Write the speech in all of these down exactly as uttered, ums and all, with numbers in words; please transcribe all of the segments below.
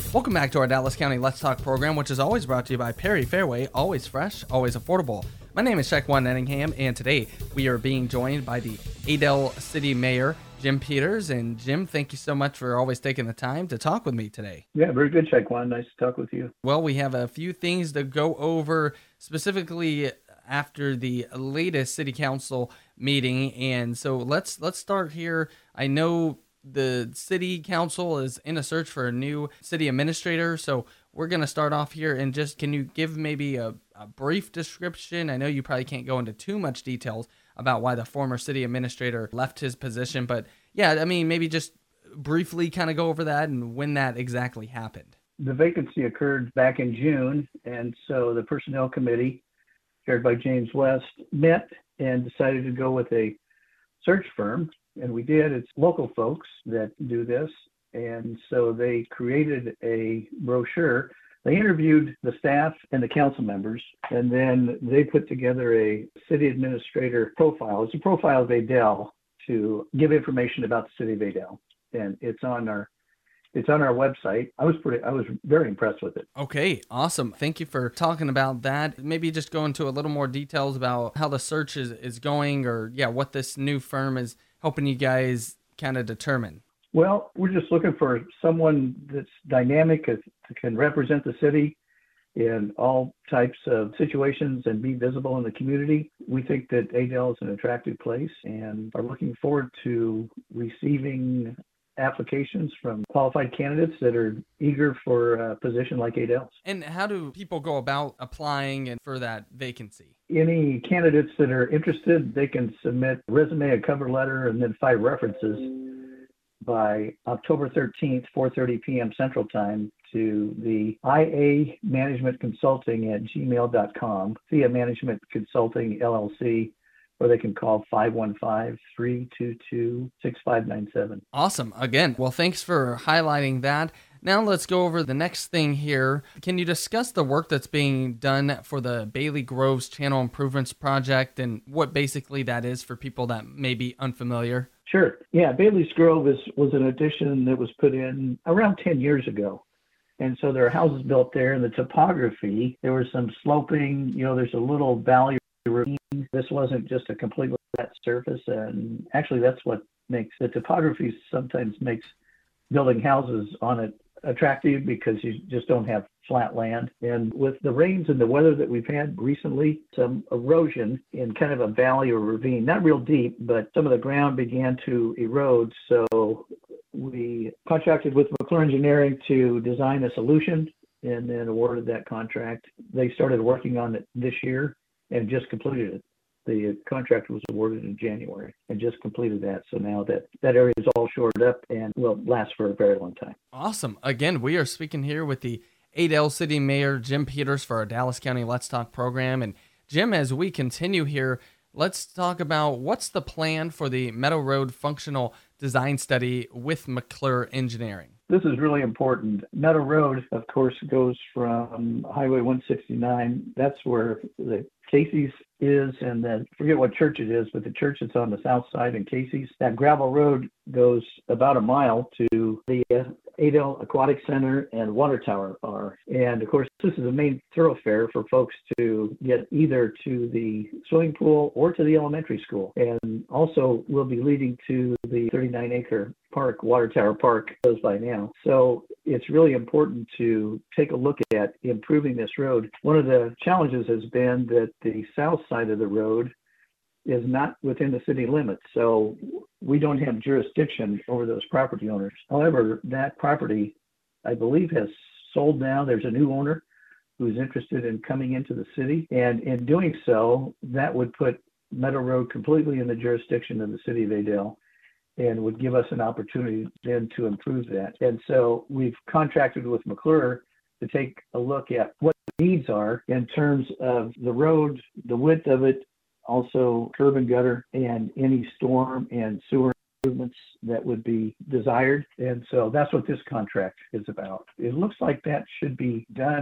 Welcome back to our Dallas County Let's Talk program, which is always brought to you by Perry Fairway, always fresh, always affordable. My name is Shequan Nettingham, and today we are being joined by the Adel City Mayor, Jim Peters. And Jim, thank you so much for always taking the time to talk with me today. Yeah, very good, Shequan. Nice to talk with you. Well, we have a few things to go over, specifically after the latest City Council meeting. And so let's let's start here. I know the City Council is in a search for a new city administrator. So we're going to start off here and just, can you give maybe a, a brief description? I know you probably can't go into too much details about why the former city administrator left his position, but yeah, I mean, maybe just briefly kind of go over that and when that exactly happened. The vacancy occurred back in June, and so the Personnel Committee, chaired by James West, met and decided to go with a search firm. And we did. It's local folks that do this. And so they created a brochure. They interviewed the staff and the council members, and then they put together a city administrator profile. It's a profile of Adel to give information about the city of Adel. And it's on our It's on our website. I was pretty, I was very impressed with it. Okay, awesome. Thank you for talking about that. Maybe just go into a little more details about how the search is, is going, or yeah, what this new firm is helping you guys kind of determine. Well, we're just looking for someone that's dynamic, that can represent the city in all types of situations and be visible in the community. We think that Adel is an attractive place and are looking forward to receiving applications from qualified candidates that are eager for a position like Adel's. And how do people go about applying and for that vacancy? Any candidates that are interested, they can submit a resume, a cover letter, and then five references by October thirteenth, four thirty p.m. Central Time to the I A Management Consulting at gmail dot com, I A Management Consulting, L L C, or they can call five one five, three two two, six five nine seven. Awesome. Again, well, thanks for highlighting that. Now let's go over the next thing here. Can you discuss the work that's being done for the Bailey Groves Channel Improvements Project and what basically that is for people that may be unfamiliar? Sure. Yeah, Bailey's Grove is, was an addition that was put in around ten years ago. And so there are houses built there, and the topography, there was some sloping, you know, there's a little valley ravine. This wasn't just a completely flat surface, and actually that's what makes the topography sometimes makes building houses on it attractive, because you just don't have flat land. And with the rains and the weather that we've had recently, some erosion in kind of a valley or ravine, not real deep, but some of the ground began to erode. So we contracted with McClure Engineering to design a solution and then awarded that contract. They started working on it this year and just completed it. The contract was awarded in January and just completed that. So now that, that area is all shored up and will last for a very long time. Awesome. Again, we are speaking here with the Adel City Mayor, Jim Peters, for our Dallas County Let's Talk program. And Jim, as we continue here, let's talk about what's the plan for the Meadow Road Functional Design Study with McClure Engineering. This is really important. Meadow Road, of course, goes from Highway one sixty-nine. That's where the Casey's is, and then forget what church it is, but the church that's on the south side in Casey's. That gravel road goes about a mile to the uh, Adel Aquatic Center and Water Tower are. And of course, this is a main thoroughfare for folks to get either to the swimming pool or to the elementary school. And also will be leading to the thirty-nine acre park, Water Tower Park, goes by now. So it's really important to take a look at improving this road. One of the challenges has been that the south side of the road is not within the city limits. So we don't have jurisdiction over those property owners. However, that property, I believe, has sold now. There's a new owner who's interested in coming into the city. And in doing so, that would put Meadow Road completely in the jurisdiction of the city of Adel, and would give us an opportunity then to improve that. And so we've contracted with McClure to take a look at what the needs are in terms of the road, the width of it, also curb and gutter, and any storm and sewer improvements that would be desired. And so that's what this contract is about. It looks like that should be done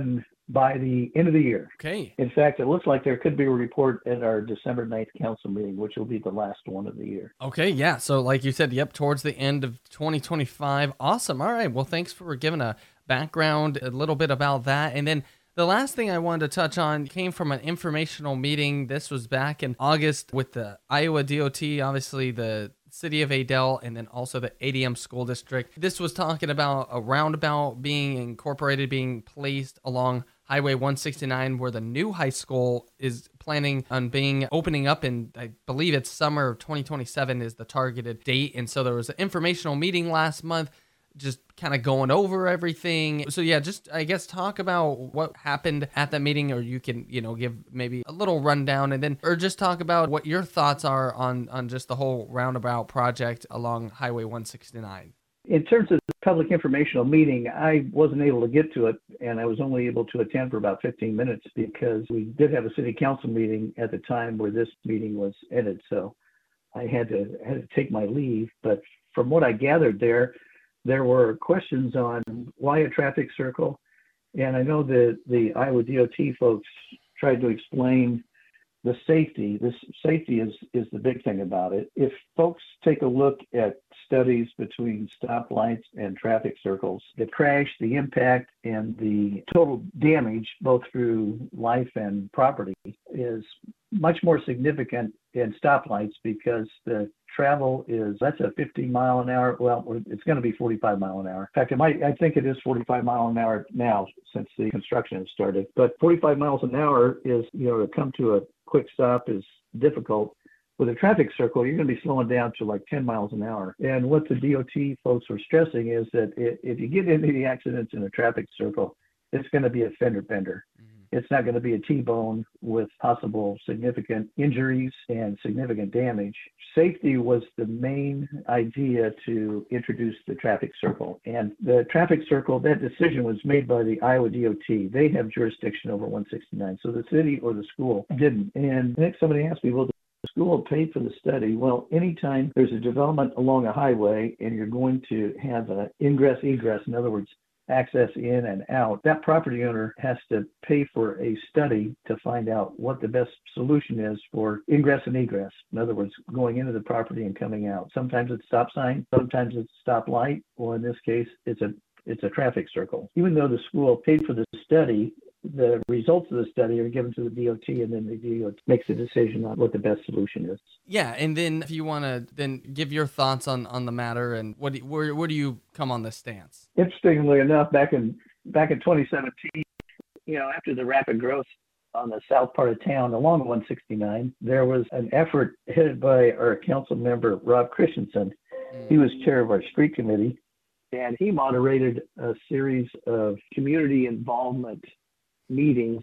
by the end of the year. Okay. In fact, it looks like there could be a report at our December ninth council meeting, which will be the last one of the year. Okay, yeah. So like you said, yep, towards the end of twenty twenty-five. Awesome. All right. Well, thanks for giving a background, a little bit about that. And then the last thing I wanted to touch on came from an informational meeting. This was back in August with the Iowa D O T, obviously the City of Adel, and then also the A D M School District. This was talking about a roundabout being incorporated, being placed along Highway one sixty-nine, where the new high school is planning on being opening up in, I believe it's summer of twenty twenty-seven is the targeted date. And so there was an informational meeting last month, just kind of going over everything. So yeah, just I guess talk about what happened at that meeting, or you can, you know, give maybe a little rundown, and then, or just talk about what your thoughts are on, on just the whole roundabout project along Highway one sixty-nine. In terms of the public informational meeting, I wasn't able to get to it, and I was only able to attend for about fifteen minutes because we did have a city council meeting at the time where this meeting was ended. So I had to had to take my leave. But from what I gathered there, there were questions on why a traffic circle, and I know that the Iowa D O T folks tried to explain the safety. This safety is, is the big thing about it. If folks take a look at studies between stoplights and traffic circles, the crash, the impact, and the total damage, both through life and property, is much more significant in stoplights because the travel is, that's a fifty mile an hour. Well, it's going to be forty-five mile an hour. In fact, it might, I think it is forty-five mile an hour now since the construction has started. But forty-five miles an hour is, you know, to come to a quick stop is difficult. With a traffic circle, you're going to be slowing down to like ten miles an hour. And what the D O T folks were stressing is that if you get into the accidents in a traffic circle, it's going to be a fender bender. Mm-hmm. It's not going to be a T-bone with possible significant injuries and significant damage. Safety was the main idea to introduce the traffic circle. And the traffic circle, that decision was made by the Iowa D O T. They have jurisdiction over one sixty-nine. So the city or the school didn't. And next somebody asked me, well, the school paid for the study. Well, anytime there's a development along a highway and you're going to have an ingress egress, in other words, access in and out, that property owner has to pay for a study to find out what the best solution is for ingress and egress. In other words, going into the property and coming out. Sometimes it's stop sign, sometimes it's stop light, or in this case, it's a it's a traffic circle. Even though the school paid for the study, the results of the study are given to the D O T, and then the D O T makes a decision on what the best solution is. Yeah, and then if you want to then give your thoughts on, on the matter, and what do, where where do you come on this stance? Interestingly enough, back in back in twenty seventeen, you know, after the rapid growth on the south part of town along one sixty-nine, there was an effort headed by our council member Rob Christensen. Mm. He was chair of our street committee, and he moderated a series of community involvement meetings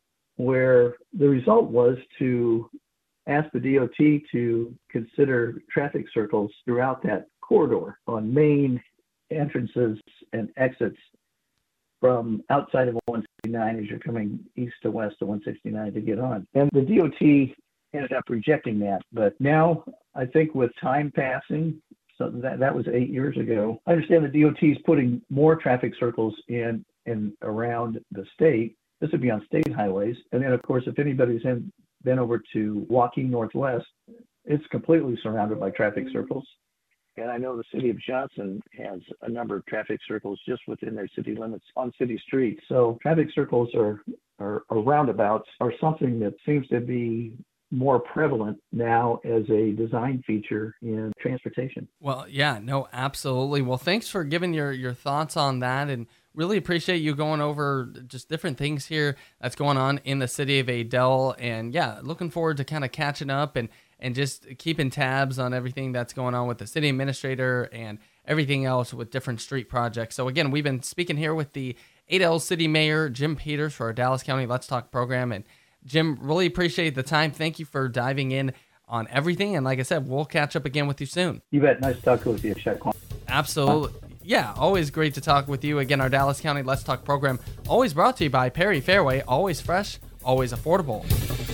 where the result was to ask the D O T to consider traffic circles throughout that corridor on main entrances and exits from outside of one sixty-nine as you're coming east to west of one sixty-nine to get on. And the D O T ended up rejecting that. But now I think with time passing, so that, that was eight years ago, I understand the D O T is putting more traffic circles in and around the state. This would be on state highways. And then, of course, if anybody's in, been over to Joaquin Northwest, it's completely surrounded by traffic circles. And I know the city of Johnson has a number of traffic circles just within their city limits on city streets. So traffic circles are, are, or roundabouts are something that seems to be more prevalent now as a design feature in transportation. Well, yeah, no, absolutely. Well, thanks for giving your, your thoughts on that, and really appreciate you going over just different things here that's going on in the city of Adel. And yeah, looking forward to kind of catching up and, and just keeping tabs on everything that's going on with the city administrator and everything else with different street projects. So again, we've been speaking here with the Adel City Mayor, Jim Peters, for our Dallas County Let's Talk program. And Jim, really appreciate the time. Thank you for diving in on everything. And like I said, we'll catch up again with you soon. You bet. Nice talking with you, Chuck. Absolutely. Yeah, always great to talk with you. Again, our Dallas County Let's Talk program, always brought to you by Perry Fairway. Always fresh, always affordable.